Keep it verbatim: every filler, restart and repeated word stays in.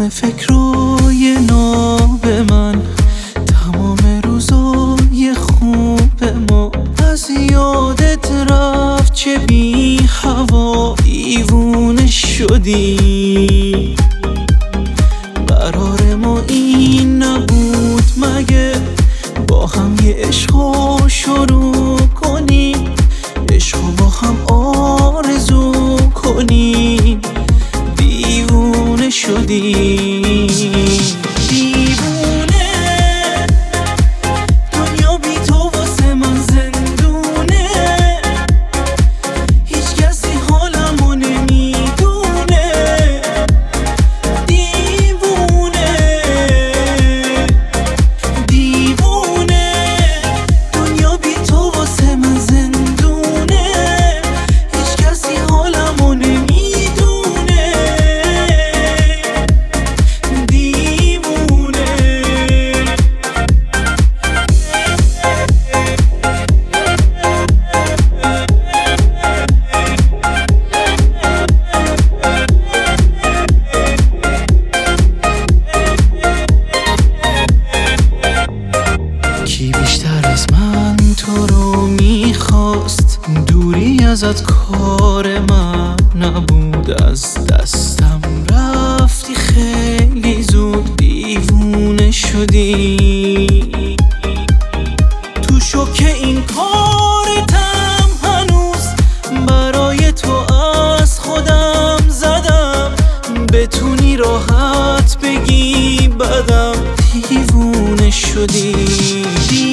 تمام فکرای ناب من، تمام روزای خوب ما از یادت رفت. چه بی هوا دیوونه شدی. قرار ما این نبود مگه با هم یه عشقو شروع کنیم، عشقو با هم آرزو کنیم. دیوونه شدی، دیوونه. دنیا بی تو واسه من زندونه، هیچ کسی حالمو نمیدونه. دیوونه، دیوونه. دنیا بی تو واسه من زندونه، هیچ کسی حالمو نمیدونه. کی بیشتر از من تو رو میخواست؟ دوری ازت کار من نبود، از دستم رفتی خیلی زود. دیوونه شدی. تو شوک این کارتم هنوز برای تو از خودم زدم، بتونی راحت بگی بدم. دیوونه شدی.